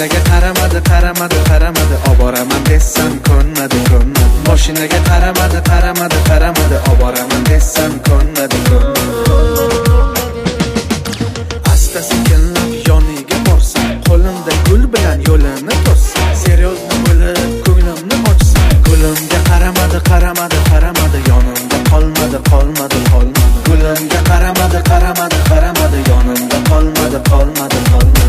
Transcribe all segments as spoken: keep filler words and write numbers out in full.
Moshinaga qaramadi, qaramadi, qaramadi, oboraman desam ko'nmadi, ko'nmadi. Moshinaga qaramadi, qaramadi, qaramadi, oboraman desam ko'nmadi, ko'nmadi. Asta sekinlab yoniga borsam, qo'limda gul bilan yo'lini to'ssam, seryozni bo'lib ko'nglimni ochsam, gulimga qaramadi, qaramadi, qaramadi, yonimda qolmadi, qolmadi, qolmadi. Gulimga qaramadi, qaramadi, qaramadi, yonimda qolmadi, qolmadi, qolmadi.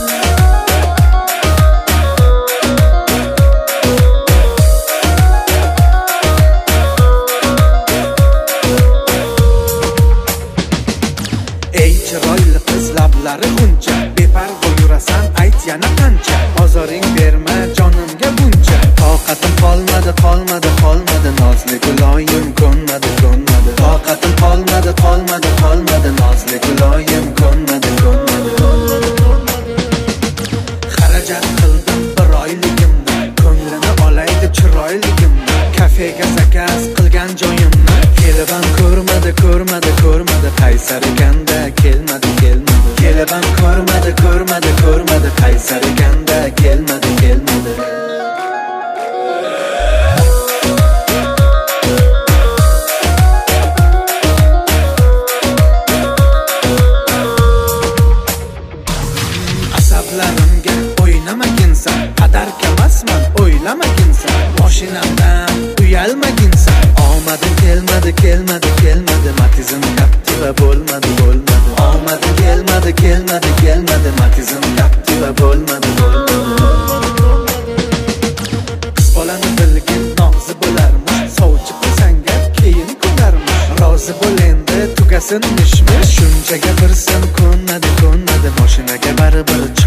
Ey chiroyli qiz lablari uncha, beparvo yurasan ayt yana qancha, ozoring berma jonimga buncha. Toqatim qolmadi, qolmadi, qolmadi, nozli guloyim ko'nmadi, ko'nmadi. Toqatim qolmadi, qolmadi, qolmadi, nozli guloyim ko'nmadi, ko'nmadi. Xarajat qildim bir oyligimni, ko'nglini olay deb chiroyligimni, kafega zakaz qilgan joyimni, kelibam ko'rmadi, ko'rmadi, ko'rmadi, qaysar ekanda kelmadi, kelmadi. Kelibam ko'rmadi, ko'rmadi, ko'rmadi, qaysar ekanda kelmadi, kelmadi. Asablarimga o'ynamaginsan, qadarkamasman o'ylamaginsan, moshinamdan uyalmaginsan. Omadim kelmadi, kelmadi, kelmadi, matizim Captiva bo'lmadi, bo'lmadi. Omadim kelmadi, kelmadi, kelmadi, matizim Captiva bo'lmadi, bo'lmadi. Qiz bolani bilgin nog'zi bo'larmish, sovchi qilsanga keyin ko'narmish. Rozi bo'l endi tugasin mish-mish, shuncha gapirsin ko'nmadi, ko'nmadi, moshinaga baribir